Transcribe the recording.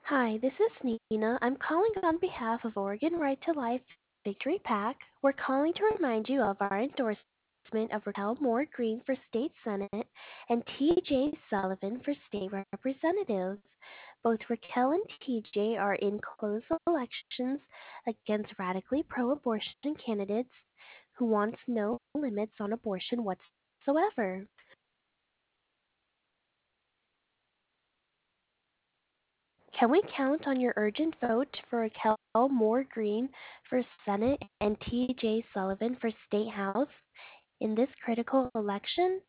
Hi, this is Nina. I'm calling on behalf of Oregon Right to Life Victory PAC. We're calling to remind you of our endorsement of Raquel Moore Green for State Senate and TJ Sullivan for State Representative. Both Raquel and TJ are in close elections against radically pro abortion candidates who want no limits on abortion whatsoever. Can we count on your urgent vote for Raquel Moore Green for Senate and TJ Sullivan for State House in this critical election?